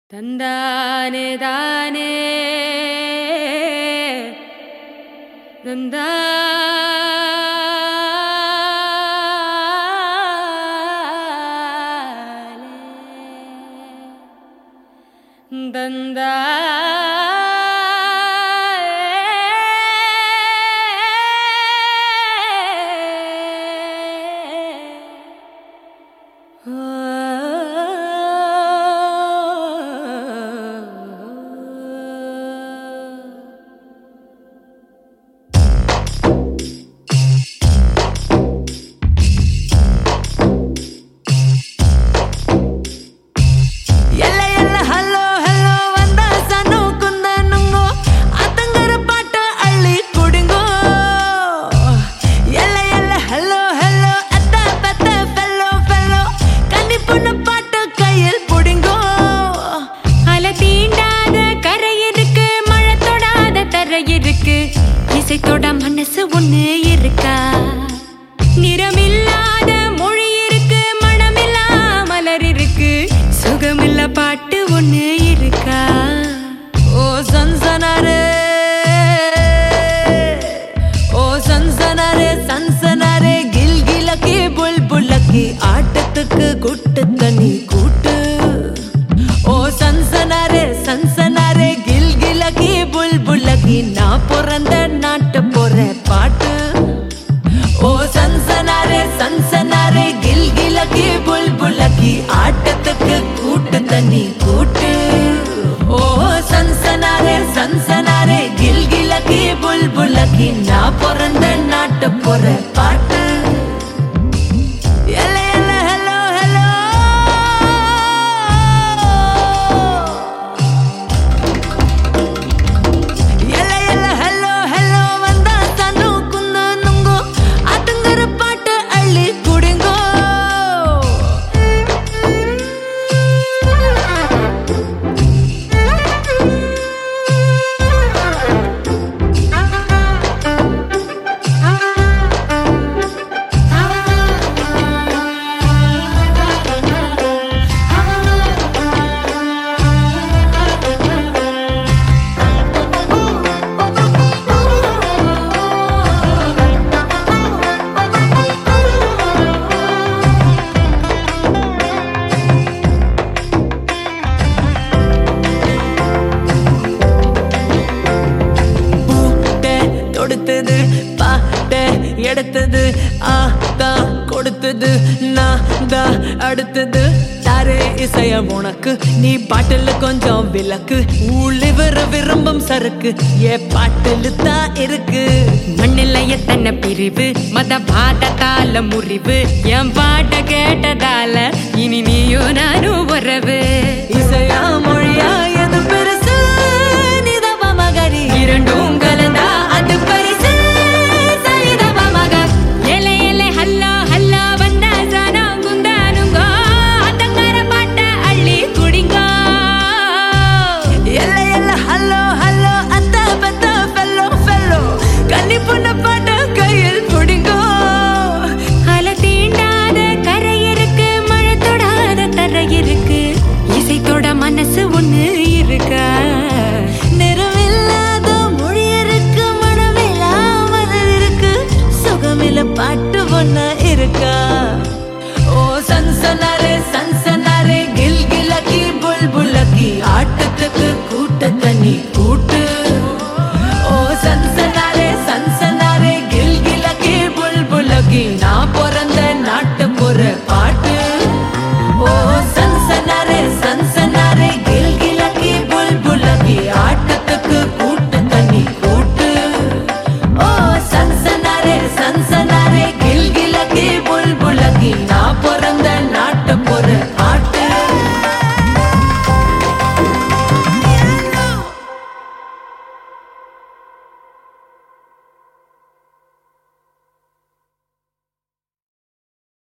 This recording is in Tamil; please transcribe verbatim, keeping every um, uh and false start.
தந்தானே தானே தந்தா தந்தா இசைத்தோட மனசு ஒண்ணு இருக்கா, நிறமில்லாத மொழி இருக்கு, மனமில்லா மலர் இருக்கு, சுகமில்ல பாட்டு ஒண்ணு இருக்கா. ஓ சன்சனாரே ஓ சன்சனாரே சன்சனாரே கில் கிலக்கி புல் புல்லக்கி ஆட்டத்துக்கு கூட்டு தண்ணி கூட்டு. ஓ சன்சனாரே சன்சனாரே கில் கிலக்கி புல் புல்லக்கி நான் பிறந்த நாட்டு போற பாட்டு. ஓ சன்சனாரே சன்சனாரே கில் கிலக்கி புல் புல்லக்கி ஆட்டத்துக்கு கூட்டு தண்ணி கூட்டு. ஓ சன்சனாரே சன்சனாரே கில் கிலக்கி புல் புல்லக்கி நான் பிறந்த நாட்டு போற பாட்டு. கொடுத்தது பாட்ட எடுத்தது ஆத்தா கொடுத்தது நான் தான் அடுத்தது தாரே இசைய உனக்கு நீ பாட்டுல கொஞ்சம் விளக்கு. ஊழிவர் விரும்பும் சரக்கு ஏ பாட்டுல தான் இருக்கு. மண்ணில எத்தனை பிரிவு மத பாடத்தால முறிவு என் பாட்ட கேட்டதால இனி நீயும் நானும் உறவு.